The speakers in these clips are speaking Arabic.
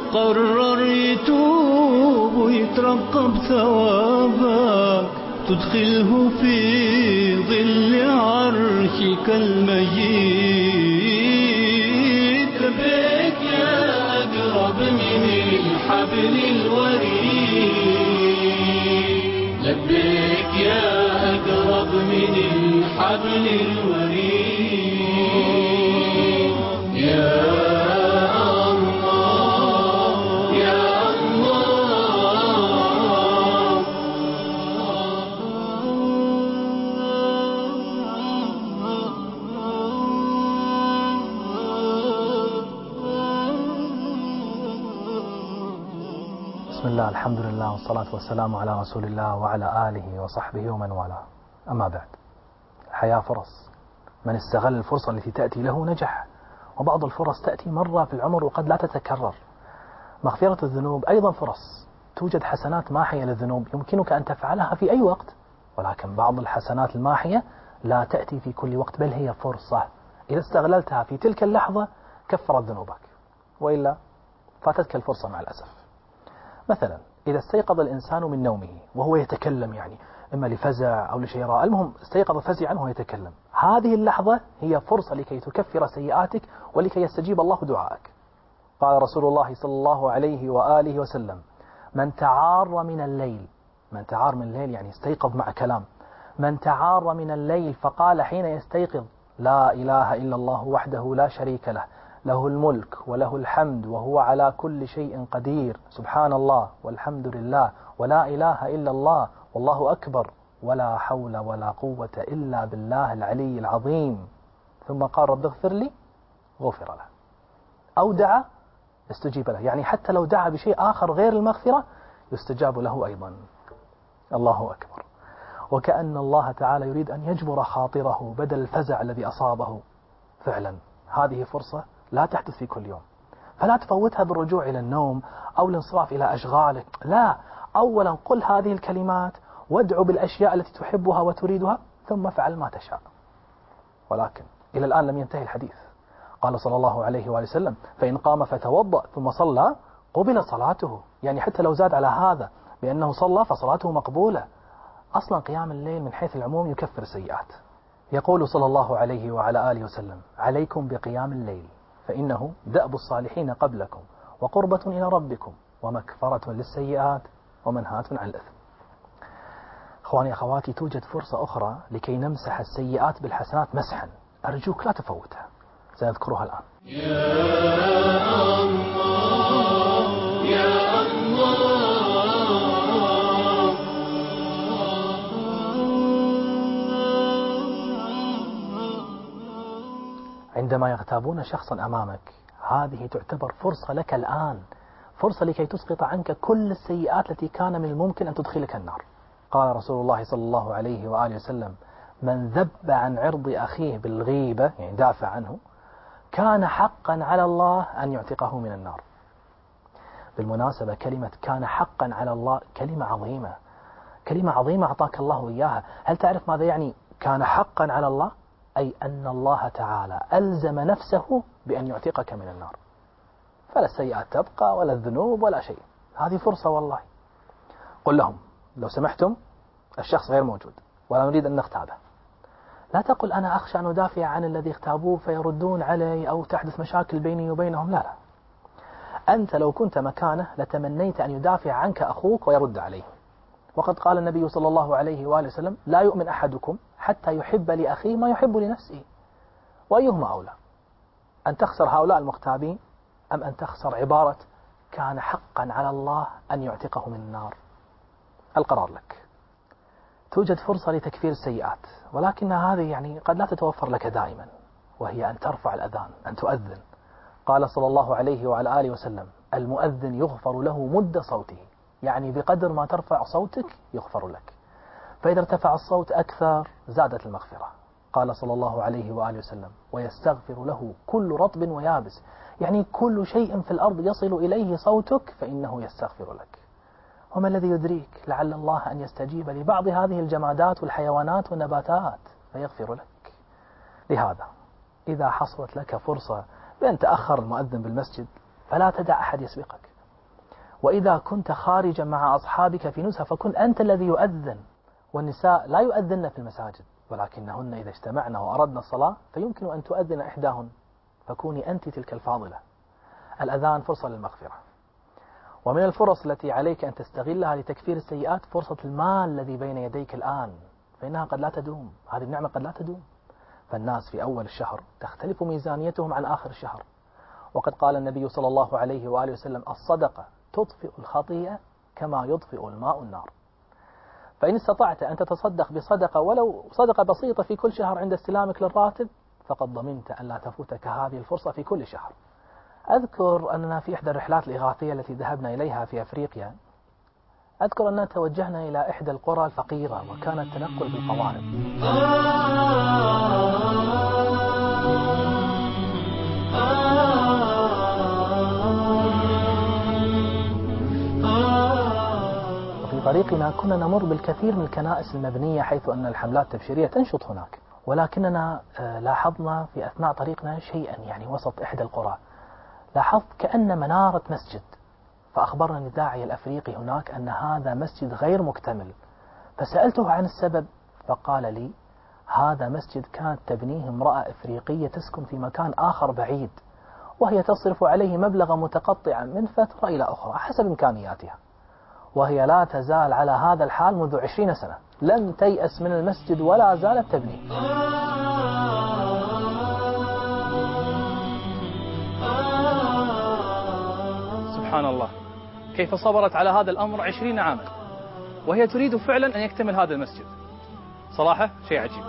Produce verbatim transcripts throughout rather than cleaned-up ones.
قرر يتوب ويترقب ثوابك، تدخله في ظل عرشك المجيد. لبيك يا أقرب من الحبل الوريد، لبيك يا أقرب من الحبل الوريد. يا بسم الله، الحمد لله، والصلاة والسلام على رسول الله وعلى آله وصحبه ومن والاه. أما بعد، الحياة فرص، من استغل الفرصة التي تأتي له نجح، وبعض الفرص تأتي مرة في العمر وقد لا تتكرر. مغفرة الذنوب أيضا فرص، توجد حسنات ماحية للذنوب يمكنك أن تفعلها في أي وقت، ولكن بعض الحسنات الماحية لا تأتي في كل وقت، بل هي فرصة إذا استغللتها في تلك اللحظة كفرت ذنوبك، وإلا فاتتك الفرصة مع الأسف. مثلا إذا استيقظ الإنسان من نومه وهو يتكلم، يعني إما لفزع أو لشيء، المهم استيقظ فزعا وهو يتكلم، هذه اللحظة هي فرصة لكي تكفر سيئاتك ولكي يستجيب الله دعائك. قال رسول الله صلى الله عليه وآله وسلم: من تعار من الليل، من تعار من الليل يعني استيقظ مع كلام، من تعار من الليل فقال حين يستيقظ: لا إله إلا الله وحده لا شريك له، له الملك وله الحمد وهو على كل شيء قدير، سبحان الله والحمد لله ولا إله إلا الله والله أكبر ولا حول ولا قوة إلا بالله العلي العظيم، ثم قال: رب اغفر لي، غفر له. أو دعا استجيب له، يعني حتى لو دعا بشيء آخر غير المغفرة يستجاب له أيضا. الله أكبر. وكأن الله تعالى يريد أن يجبر خاطره بدل الفزع الذي أصابه. فعلا هذه فرصة لا تحدث في كل يوم، فلا تفوتها بالرجوع إلى النوم أو الانصراف إلى أشغالك، لا، أولا قل هذه الكلمات وادعو بالأشياء التي تحبها وتريدها، ثم فعل ما تشاء. ولكن إلى الآن لم ينتهي الحديث. قال صلى الله عليه وآله وسلم: فإن قام فتوضأ ثم صلى قبل صلاته، يعني حتى لو زاد على هذا بأنه صلى فصلاته مقبولة. أصلا قيام الليل من حيث العموم يكفر السيئات. يقول صلى الله عليه وعلى آله وسلم: عليكم بقيام الليل فإنه دأب الصالحين قبلكم وقربة إلى ربكم ومكفرة للسيئات ومنهاة عن الإثم. أخواني أخواتي، توجد فرصة أخرى لكي نمسح السيئات بالحسنات مسحا، أرجوك لا تفوتها، سنذكرها الآن. يا الله يا الله. عندما يغتابون شخصا أمامك، هذه تعتبر فرصة لك الآن، فرصة لكي تسقط عنك كل السيئات التي كان من الممكن أن تدخلك النار. قال رسول الله صلى الله عليه وآله وسلم: من ذب عن عرض أخيه بالغيبة، يعني دافع عنه، كان حقا على الله أن يعتقه من النار. بالمناسبة كلمة كان حقا على الله كلمة عظيمة، كلمة عظيمة أعطاك الله إياها. هل تعرف ماذا يعني كان حقا على الله؟ أي أن الله تعالى ألزم نفسه بأن يعتقك من النار، فلا السيئات تبقى ولا الذنوب ولا شيء. هذه فرصة والله. قل لهم: لو سمحتم، الشخص غير موجود ولا نريد أن نغتابه. لا تقل أنا أخشى أن أدافع عن الذي اغتابوه فيردون علي أو تحدث مشاكل بيني وبينهم. لا لا، أنت لو كنت مكانه لتمنيت أن يدافع عنك أخوك ويرد عليه. وقد قال النبي صلى الله عليه وآله وسلم: لا يؤمن أحدكم حتى يحب لأخيه ما يحب لنفسه. وأيهما أولى، أن تخسر هؤلاء المغتابين أم أن تخسر عبارة كان حقا على الله أن يعتقه من النار؟ القرار لك. توجد فرصة لتكفير السيئات، ولكن هذه يعني قد لا تتوفر لك دائما، وهي أن ترفع الأذان، أن تؤذن. قال صلى الله عليه وعلى آله وسلم: المؤذن يغفر له مد صوته، يعني بقدر ما ترفع صوتك يغفر لك، فإذا ارتفع الصوت أكثر زادت المغفرة. قال صلى الله عليه وآله وسلم: ويستغفر له كل رطب ويابس، يعني كل شيء في الأرض يصل إليه صوتك فإنه يستغفر لك. وما الذي يدريك لعل الله أن يستجيب لبعض هذه الجمادات والحيوانات والنباتات فيغفر لك. لهذا إذا حصلت لك فرصة بأن تأخر المؤذن بالمسجد فلا تدع أحد يسبقك، وإذا كنت خارجا مع أصحابك في نزهة فكن أنت الذي يؤذن، والنساء لا يؤذن في المساجد، ولكنهن إذا اجتمعنا وأردنا الصلاة فيمكن أن تؤذن إحداهن، فكوني أنت تلك الفاضلة. الأذان فرصة للمغفرة. ومن الفرص التي عليك أن تستغلها لتكفير السيئات فرصة المال الذي بين يديك الآن، فإنها قد لا تدوم، هذه النعمة قد لا تدوم. فالناس في أول الشهر تختلف ميزانيتهم عن آخر الشهر، وقد قال النبي صلى الله عليه وآله وسلم: الصدقة تطفئ الخطيئة كما يطفئ الماء النار. فإن استطعت أن تتصدق بصدقة ولو صدقة بسيطة في كل شهر عند استلامك للراتب فقد ضمنت أن لا تفوتك هذه الفرصة في كل شهر. أذكر أننا في إحدى الرحلات الإغاثية التي ذهبنا إليها في أفريقيا، أذكر أننا توجهنا إلى إحدى القرى الفقيرة وكان التنقل بالقوارب. وفي طريقنا كنا نمر بالكثير من الكنائس المبنية حيث أن الحملات التبشيرية تنشط هناك، ولكننا لاحظنا في أثناء طريقنا شيئا يعني وسط إحدى القرى، لاحظت كأن منارة مسجد، فأخبرني الداعية الأفريقي هناك أن هذا مسجد غير مكتمل، فسألته عن السبب فقال لي: هذا مسجد كانت تبنيه امرأة إفريقية تسكن في مكان آخر بعيد، وهي تصرف عليه مبلغا متقطعا من فترة إلى أخرى حسب إمكانياتها، وهي لا تزال على هذا الحال منذ عشرين سنة، لم تيأس من المسجد ولا زالت تبنيه. سبحان الله، كيف صبرت على هذا الأمر عشرين عاما وهي تريد فعلا أن يكتمل هذا المسجد. صراحة شيء عجيب.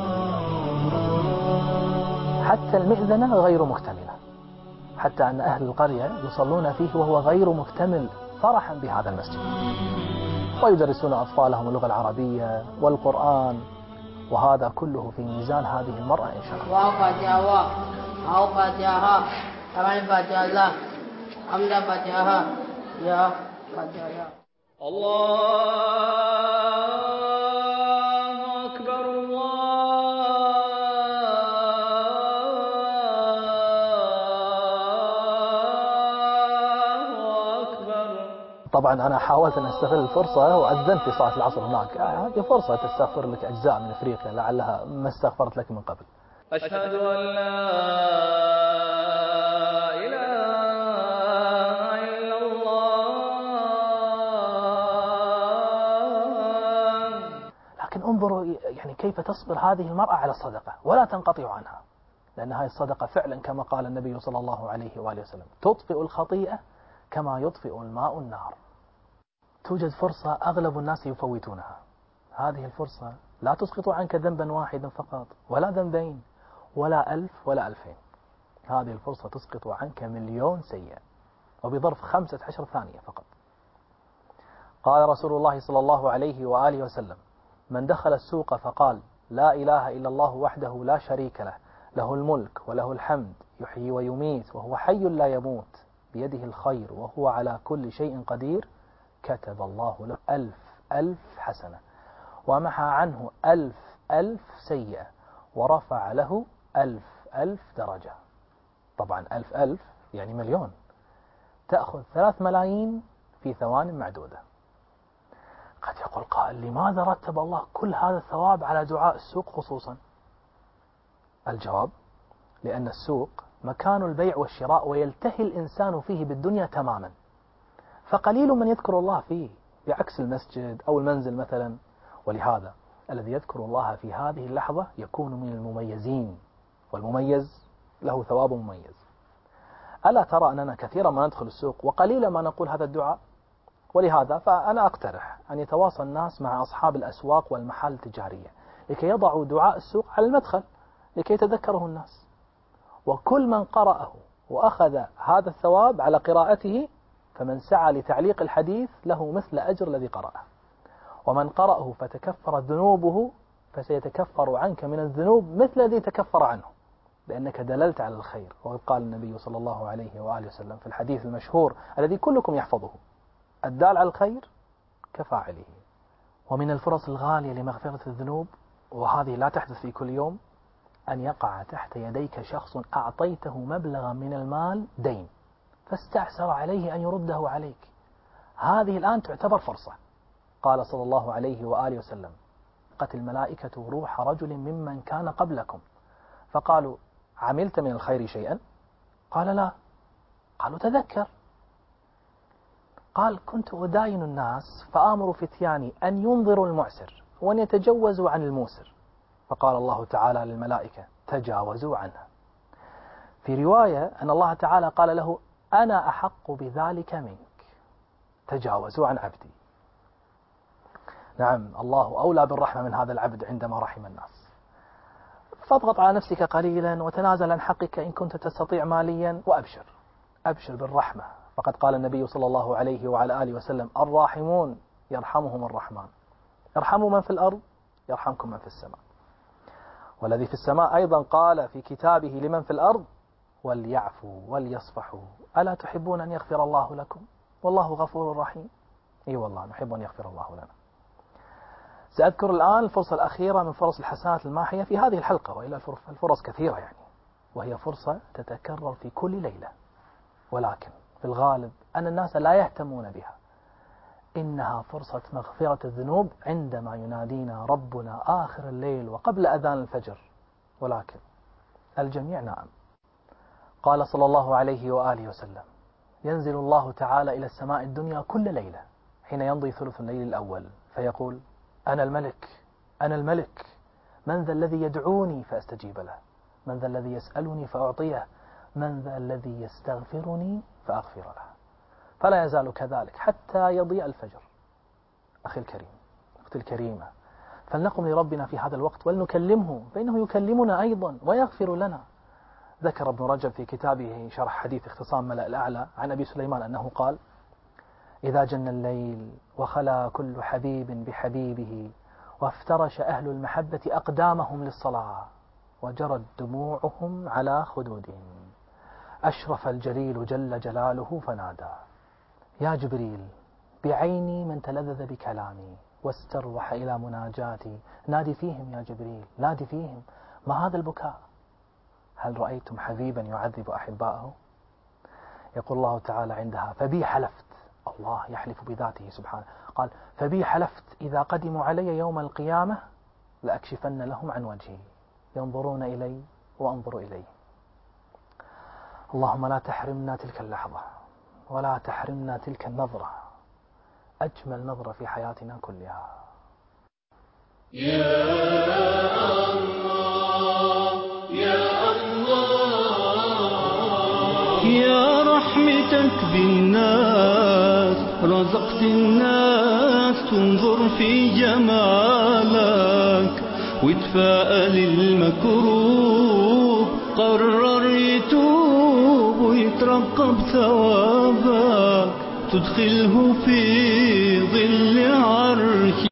حتى المئذنة غير مكتملة، حتى أن أهل القرية يصلون فيه وهو غير مكتمل فرحا بهذا المسجد، ويدرسون أطفالهم اللغة العربية والقرآن، وهذا كله في ميزان هذه المرأة إن شاء الله. الله أكبر، الله أكبر. طبعا أنا حاولت أن أستغل الفرصة وأذنت في صلاة العصر هناك، هذه فرصة تستغفر لك أجزاء من أفريقيا لعلها ما استغفرت لك من قبل. أشهد أن لا انظروا يعني كيف تصبر هذه المرأة على الصدقة ولا تنقطع عنها، لأن هذه الصدقة فعلا كما قال النبي صلى الله عليه وآله وسلم: تطفئ الخطيئة كما يطفئ الماء النار. توجد فرصة أغلب الناس يفوتونها، هذه الفرصة لا تسقط عنك ذنبا واحدا فقط ولا ذنبين ولا ألف ولا ألفين، هذه الفرصة تسقط عنك مليون سيئة وبظرف خمسة عشر ثانية فقط. قال رسول الله صلى الله عليه وآله وسلم: من دخل السوق فقال: لا إله إلا الله وحده لا شريك له، له الملك وله الحمد، يحيي ويميت وهو حي لا يموت، بيده الخير وهو على كل شيء قدير، كتب الله له ألف ألف حسنة ومحى عنه ألف ألف سيئة ورفع له ألف ألف درجة. طبعا ألف ألف يعني مليون، تأخذ ثلاث ملايين في ثوان معدودة. قد يقول قائل: لماذا رتب الله كل هذا الثواب على دعاء السوق خصوصا؟ الجواب: لأن السوق مكان البيع والشراء ويلتهي الإنسان فيه بالدنيا تماما، فقليل من يذكر الله فيه بعكس المسجد أو المنزل مثلا، ولهذا الذي يذكر الله في هذه اللحظة يكون من المميزين، والمميز له ثواب مميز. ألا ترى أننا كثيرا ما ندخل السوق وقليلا ما نقول هذا الدعاء؟ ولهذا فأنا أقترح أن يتواصل الناس مع أصحاب الأسواق والمحال التجارية لكي يضعوا دعاء السوق على المدخل لكي يتذكره الناس، وكل من قرأه وأخذ هذا الثواب على قراءته فمن سعى لتعليق الحديث له مثل أجر الذي قرأه، ومن قرأه فتكفر ذنوبه فسيتكفر عنك من الذنوب مثل الذي تكفر عنه، لأنك دللت على الخير. وقد قال النبي صلى الله عليه وآله وسلم في الحديث المشهور الذي كلكم يحفظه: الدال على الخير كفاعله. ومن الفرص الغالية لمغفرة الذنوب، وهذه لا تحدث في كل يوم، أن يقع تحت يديك شخص أعطيته مبلغا من المال دين فاستعسر عليه أن يرده عليك، هذه الآن تعتبر فرصة. قال صلى الله عليه وآله وسلم: قت الملائكة روح رجل ممن كان قبلكم، فقالوا: عملت من الخير شيئا؟ قال: لا. قالوا: تذكر. قال: كنت أداين الناس فآمر فتياني أن ينظروا المعسر وأن يتجوزوا عن الموسر، فقال الله تعالى للملائكة: تجاوزوا عنه. في رواية أن الله تعالى قال له: أنا أحق بذلك منك، تجاوزوا عن عبدي. نعم، الله أولى بالرحمة من هذا العبد عندما رحم الناس. فاضغط على نفسك قليلا وتنازل عن حقك إن كنت تستطيع ماليا، وأبشر أبشر بالرحمة. فقد قال النبي صلى الله عليه وعلى آله وسلم: الراحمون يرحمهم الرحمن، ارحموا من في الأرض يرحمكم من في السماء. والذي في السماء أيضا قال في كتابه لمن في الأرض: وليعفوا وليصفحوا ألا تحبون أن يغفر الله لكم والله غفور رحيم. أي والله نحب أن يغفر الله لنا. سأذكر الآن الفرصة الأخيرة من فرص الحسنات الماحية في هذه الحلقة، وإلا الفرص كثيرة يعني، وهي فرصة تتكرر في كل ليلة، ولكن في الغالب أن الناس لا يهتمون بها. إنها فرصة مغفرة الذنوب عندما ينادينا ربنا آخر الليل وقبل أذان الفجر، ولكن الجميع نائم. قال صلى الله عليه وآله وسلم: ينزل الله تعالى إلى السماء الدنيا كل ليلة حين يمضي ثلث الليل الأول، فيقول: أنا الملك أنا الملك، من ذا الذي يدعوني فأستجيب له، من ذا الذي يسألني فأعطيه، من ذا الذي يستغفرني فأغفر له. فلا يزال كذلك حتى يضيء الفجر. أخي الكريم، أختي الكريمة، فلنقم لربنا في هذا الوقت ولنكلمه، فإنه يكلمنا أيضا ويغفر لنا. ذكر ابن رجب في كتابه شرح حديث اختصام ملأ الأعلى عن أبي سليمان أنه قال: إذا جن الليل وخلا كل حبيب بحبيبه، وافترش أهل المحبة أقدامهم للصلاة، وجرت دموعهم على خدودهم، أشرف الجليل جل جلاله فنادى: يا جبريل بعيني من تلذذ بكلامي واستروح إلى مناجاتي، نادي فيهم يا جبريل، نادي فيهم، ما هذا البكاء؟ هل رأيتم حبيبا يعذب أحبائه؟ يقول الله تعالى عندها: فبي حلفت، الله يحلف بذاته سبحانه، قال: فبي حلفت إذا قدموا علي يوم القيامة لأكشفن لهم عن وجهي، ينظرون إلي وأنظر إليه. اللهم لا تحرمنا تلك اللحظة، ولا تحرمنا تلك النظرة، أجمل نظرة في حياتنا كلها. يا الله يا الله، يا رحمتك بالناس رزقت الناس، تنظر في جمالك وتفاءل المكروه، قرر يتوب ويترقب ثوابك، تدخله في ظل عرش